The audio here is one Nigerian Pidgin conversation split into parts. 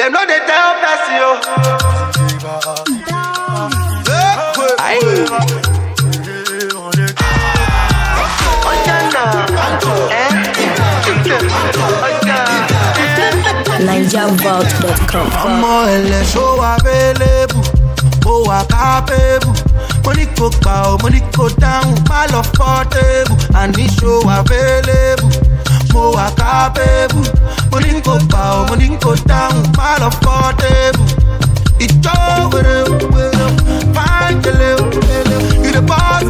Them know they tell person yo. NigerVault.com. I'm all show available. Oh, I capable. Money go bow, money go down. My love portable. And this show available. Oh, I capable. Money go bow, money go down. My love portable. It's over. Fine, you the boss,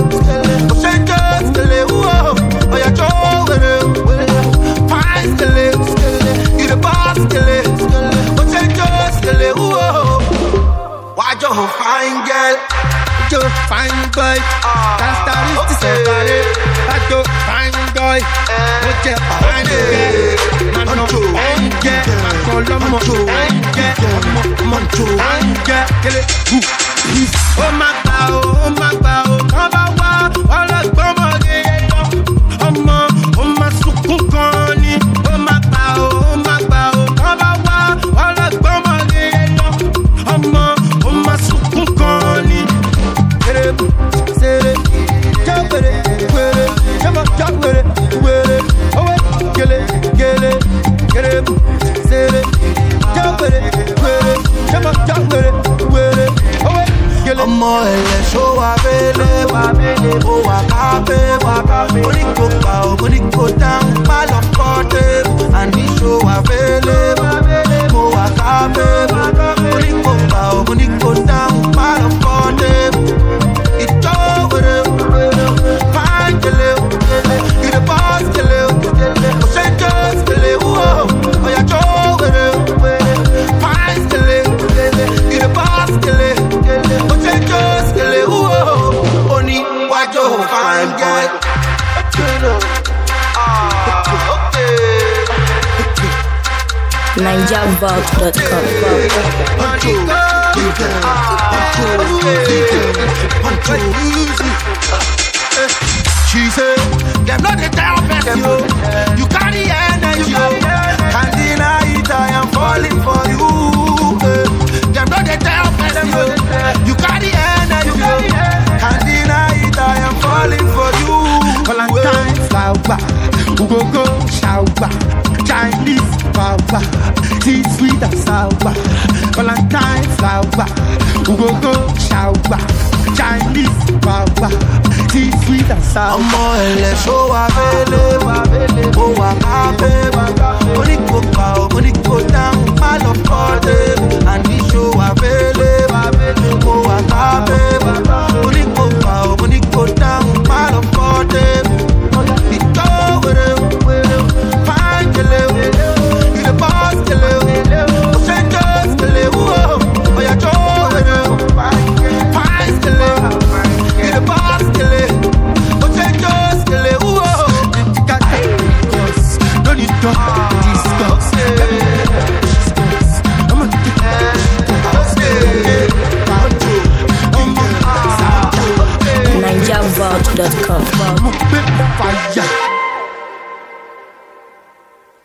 oh, yeah, fine, you the boss, why you fine girl? You fine boy. That's the list to say. I do fine boy. What you fine girl? Man, no fine girl. Man, call on oh my God, oh my God, come on, all I come on, oh my suku koni, oh my God, come on, all I come on, oh my suku koni. I'm all show available. Oh, I can't money go bow, money go down. My love portable. And this show available. Oh, I can't money go bow, money go down. My love portable. It's over. Fine, you the boss, oh, say just oh, yeah, fine, you the boss, oh, say just only what you find, girl. NigerVault.com. She said, them not the tell person you carry energy, can't deny it, I am falling for you. Them not the tell person you carry energy, can't deny it, I am falling for you. Valentine flower, go shower, Chinese power, tea sweet and sour. Valentine flower, go shower, Chinese power, tea sweet and sour. I'm all show available. Oh, I can't money go bow, money go down.